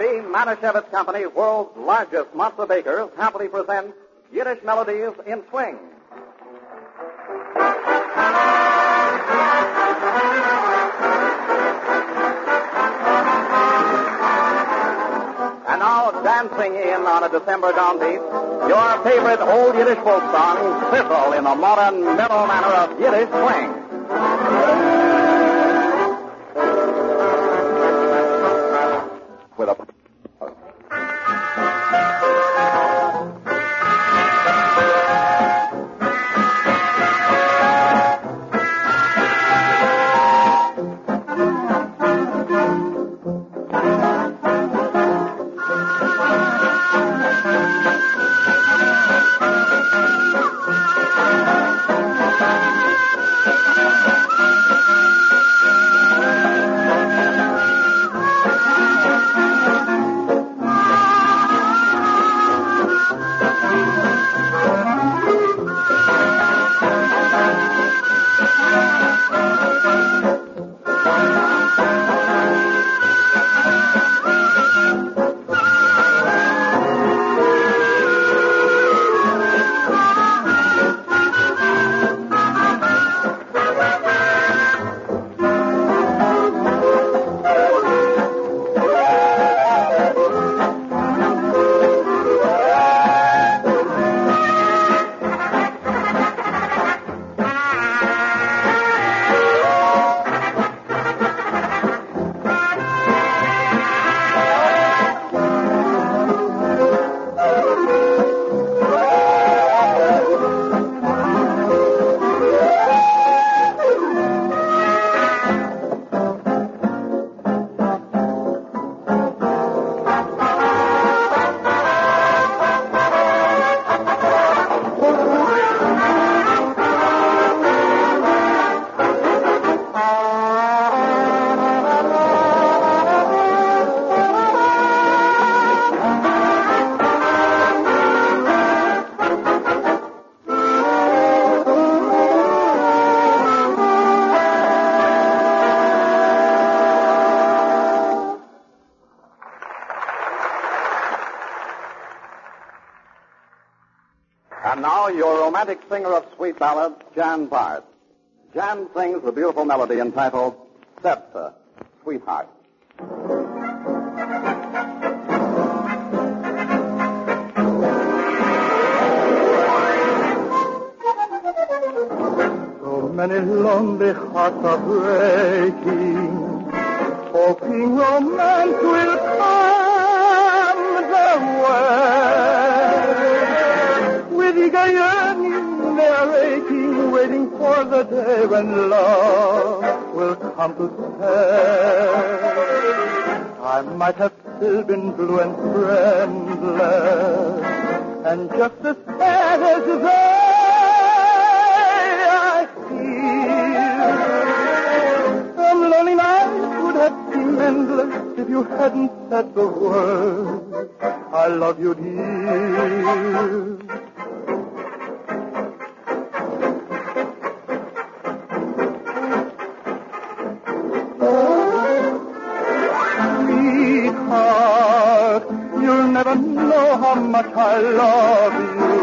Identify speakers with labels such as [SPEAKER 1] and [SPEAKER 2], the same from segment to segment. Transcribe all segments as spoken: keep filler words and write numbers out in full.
[SPEAKER 1] B. Manischewitz Company, world's largest matzah bakers, happily presents Yiddish Melodies in Swing. And now, dancing in on a December downbeat, your favorite old Yiddish folk song, sizzle in a modern, mellow manner of Yiddish swing. With a... And now, your romantic singer of sweet ballads, Jan Bart. Jan sings the beautiful melody entitled Stepsa, Sweetheart.
[SPEAKER 2] So many lonely hearts are breaking, hoping romance will come their way. With eager yearning they are aching, waiting for the day when love will come to stay. I might have still been blue and friendless, and just as sad as they I feel. Some lonely nights would have seemed endless if you hadn't said the word, I love you, dear. Never know how much I love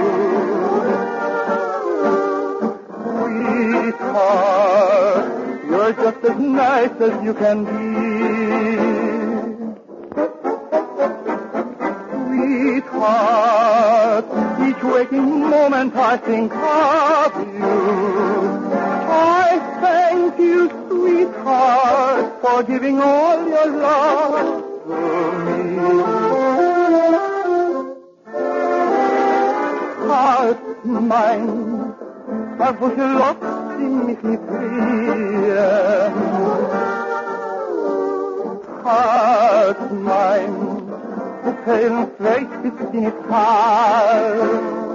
[SPEAKER 2] you. Sweetheart, you're just as nice as you can be. Sweetheart, each waking moment I think of you. I thank you, sweetheart, for giving all your love to me. Heart mein, verwuschelt sie mich mit Tränen. Heart mein, du fehlst recht bis in die Tal.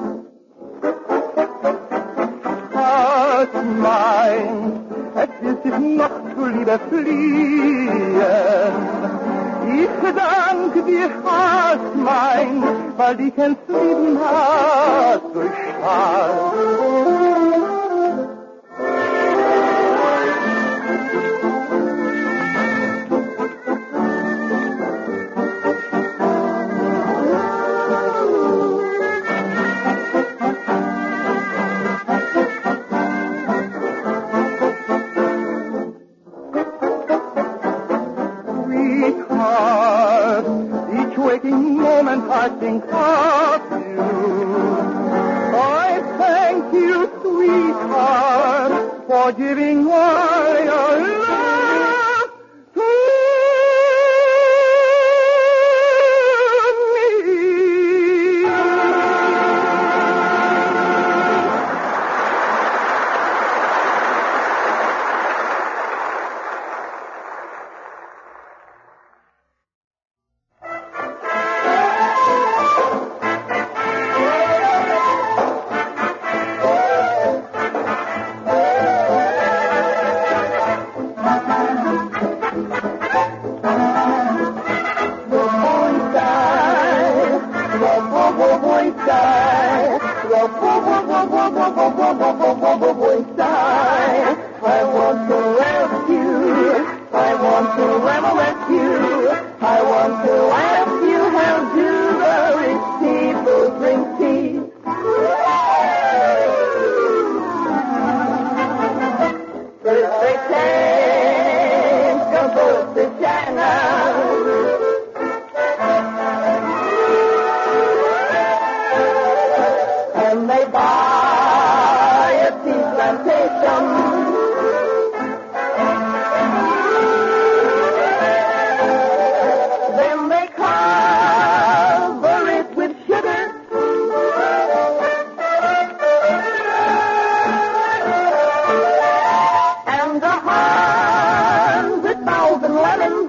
[SPEAKER 2] Heart mein, es will sich noch zu Liebe fliehen. Ich danke dir, Heart mein, weil dich entschieden hast durch Stahl. think of you. I thank you, sweetheart, for giving all your love to me. I want to rescue. I want to rescue. I want to ask you, how do the rich people drink tea? First they take a boat to China. And they buy a tea plantation. Then they cover it with sugar. And a hundred thousand lemons.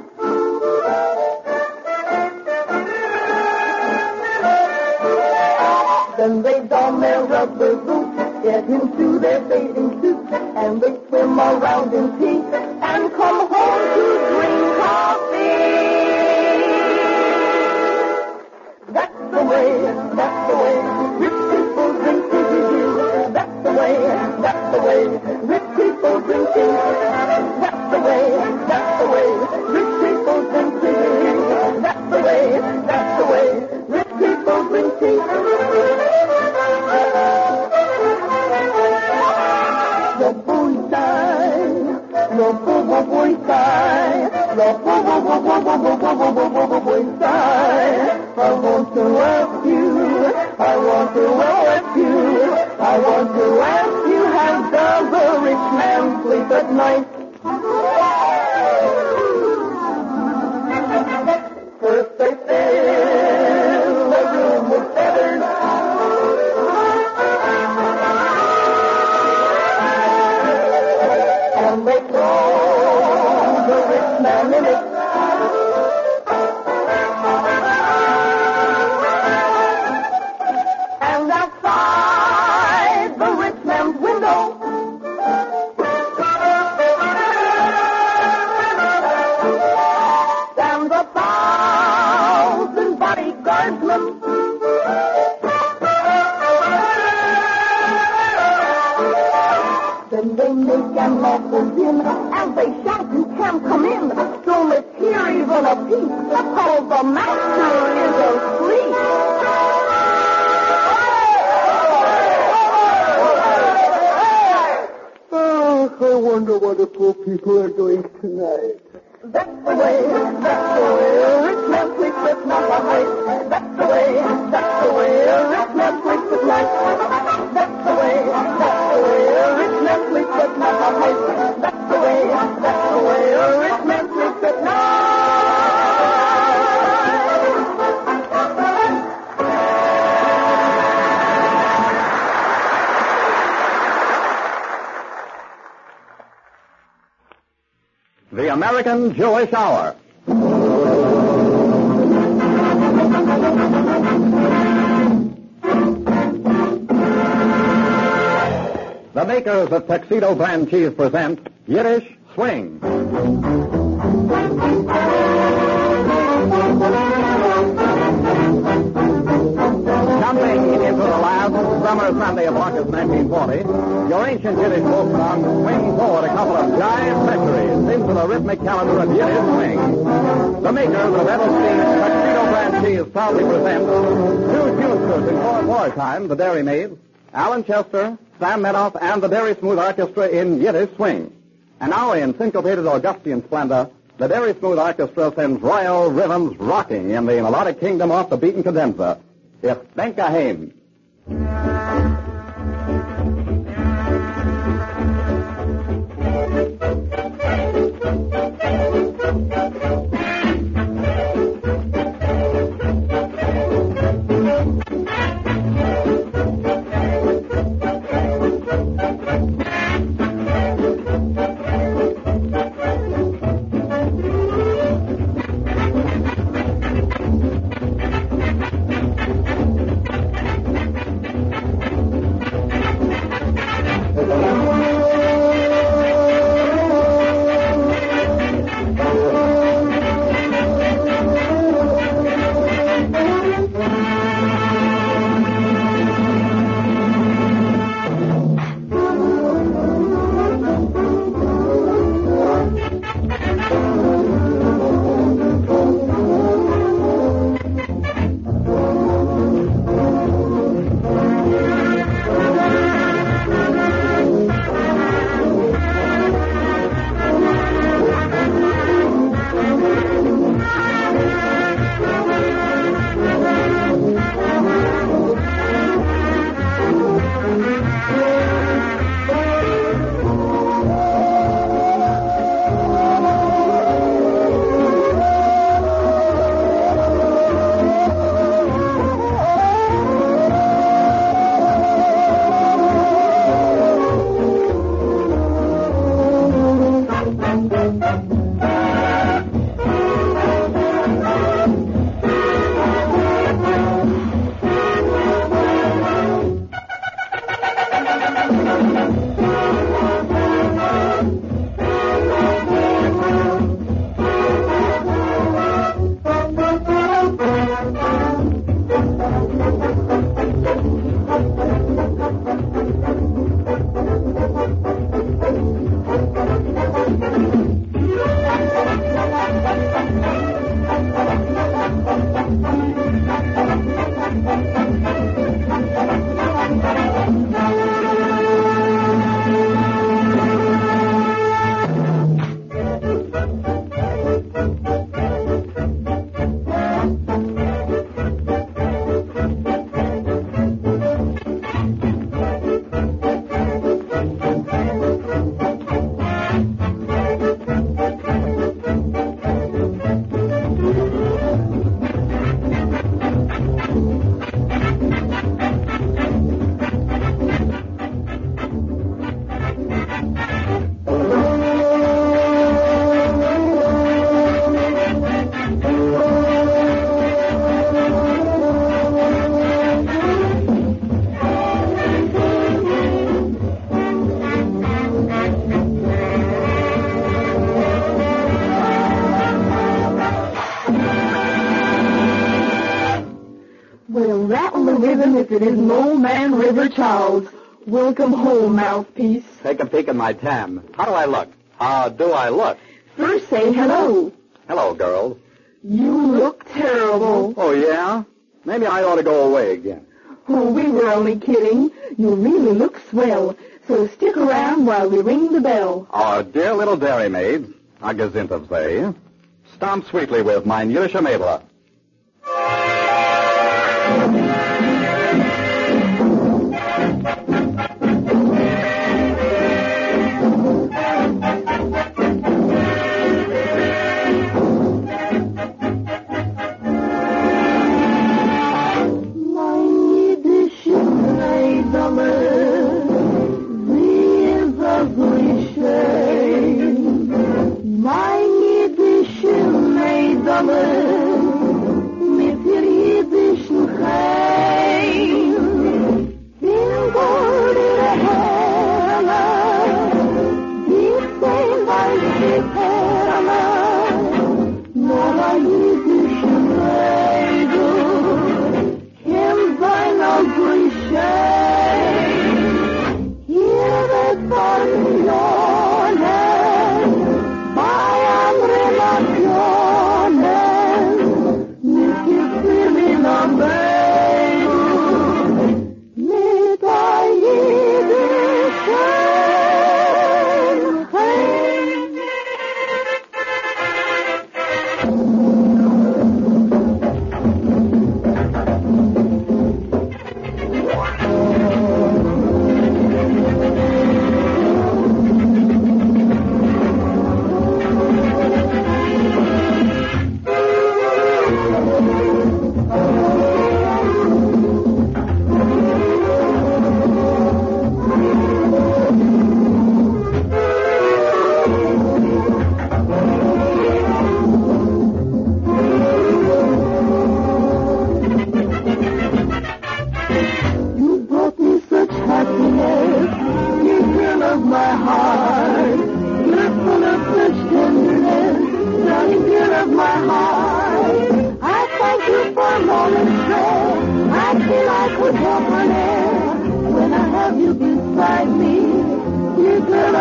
[SPEAKER 2] Then they don their rubber boots, get into their bathing suits, and they swim around in tea, and come home to drink coffee. That's the way, that's the way, rich people drink tea. That's the way, that's the way, rich people drink tea. That's the way, that's the way, rich people drink tea. That's the way, that's the way, rich people drink tea. The boy died, the boy died, the boy died. I want to ask you, I want to ask you, I want to ask you, how does a rich man sleep at night? First they fill the room with feathers. And they throw the rich man in it. And outside the rich man's window, stands a thousand bodyguardsmen. Then they make an awful din, and they shout, "You can't come in." Don't let's hear even a peep, cause the master is asleep.
[SPEAKER 3] Oh, I wonder what the poor people are doing tonight.
[SPEAKER 2] That's the way, that's the way a rich man sleeps at night. That's the way, that's the way a rich man sleeps at night. That's the way, that's the way a rich man sleeps at night. That's the way, that's the way a rich man sleeps at night.
[SPEAKER 1] The American Jewish Hour. The makers of Tuxedo Brand Cheese present Yiddish Swing. Jumping into the last summer Sunday of August nineteen forty, your ancient Yiddish folk song swings forward a couple of giant centuries into the rhythmic calendar of Yiddish Swing. The makers of Edelstein's Tuxedo Brand Cheese proudly present two Justers in four wartime, the Dairy Maids, Alan Chester, Sam Menoff, and the Dairy Smooth Orchestra in Yiddish Swing. And now in syncopated Augustian splendor, the Dairy Smooth Orchestra sends royal rhythms rocking in the melodic kingdom off the beaten cadenza Ich denke heim.
[SPEAKER 4] Well, rattle the rhythm if it isn't Old Man River Charles. Welcome home, mouthpiece.
[SPEAKER 1] Take a peek at my tam. How do I look? How do I look?
[SPEAKER 4] First say hello.
[SPEAKER 1] Hello, girls.
[SPEAKER 4] You look terrible.
[SPEAKER 1] Oh, yeah? Maybe I ought to go away again.
[SPEAKER 4] Oh, we were only kidding. You really look swell. So stick around while we ring the bell.
[SPEAKER 1] Our dear little dairymaid, a gazint of they, stomp sweetly with mein jüdische Mädel.
[SPEAKER 4] Mit ihr jüdischen Chai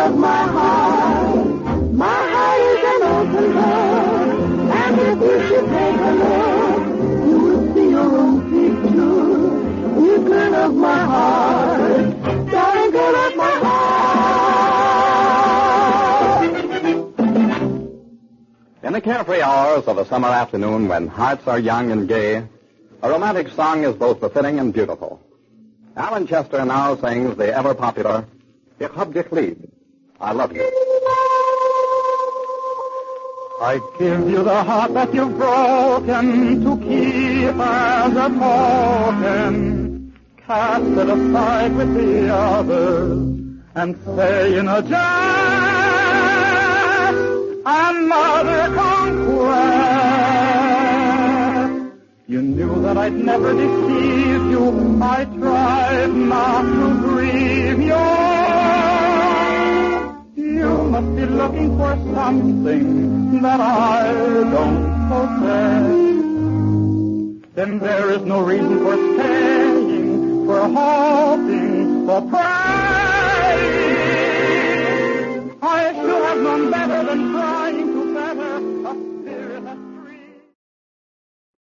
[SPEAKER 4] of my heart. My heart is an open book, and if you should take a look, you will see your own picture. You girl of my heart, darling girl of my heart.
[SPEAKER 1] In the carefree hours of a summer afternoon when hearts are young and gay, a romantic song is both befitting and beautiful. Alan Chester now sings the ever-popular Ich hab dich lieb, I love you.
[SPEAKER 2] I give you the heart that you've broken to keep as a token. Cast it aside with the others and say in a jest, another conquest. You knew that I'd never deceive you. I tried not to grieve you. You must be looking for something that I don't possess. Then there is no reason for staying, for hoping, for praying.